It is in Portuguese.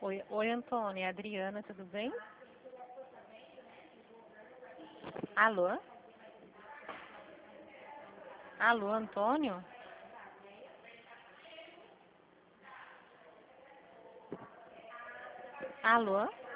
Oi, Antônio, é a Adriana, tudo bem? Alô? Alô, Antônio? Alô?